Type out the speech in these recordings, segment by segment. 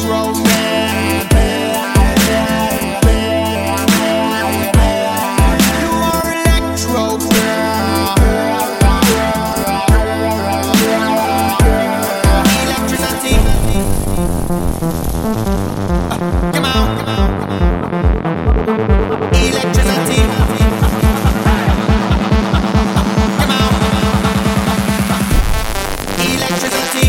electro man. You are electro girl. Electricity. Come on. Electricity. Come on. Electricity.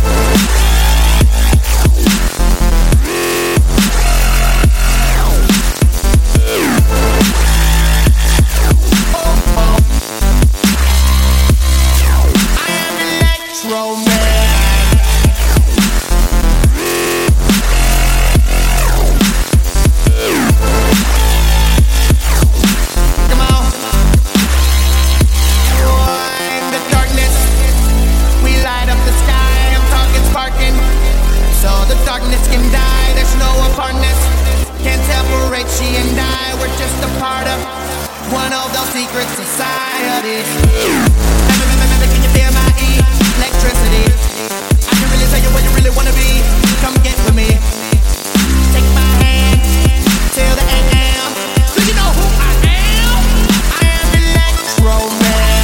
Darkness can die, there's no apartness. Can't separate she and I, we're just a part of one of those secret societies. Can you feel my electricity? I can really tell you where you really wanna be. Come get with me. Take my hand till the AM. Do you know who I am? I am Electro Man.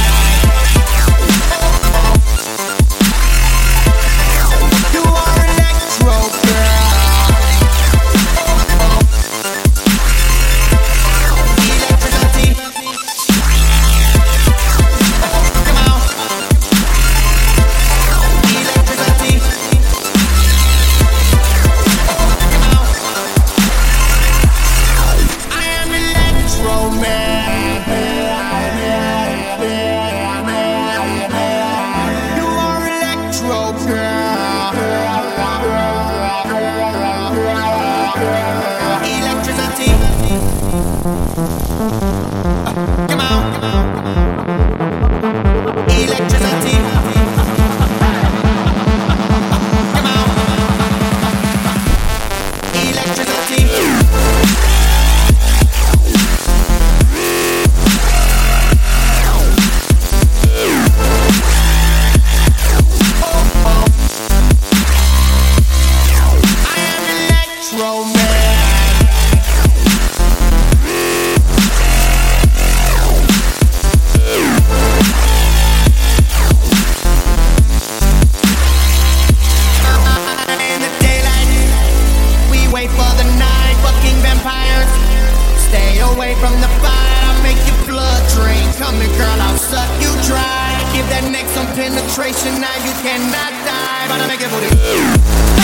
You are Electro Girl. Electricity. Come on. Electricity. Come on. I am Electro Man. You are Electro Girl. Electricity. Come on. Electricity. Come on. Electricity. I am Electro Man. In the daylight, we wait for the night, fucking vampires. Stay away from the fire, I'll make your blood drain. Come here, girl, I'll suck you dry. Give that neck some penetration, now you cannot die. But I make it booty.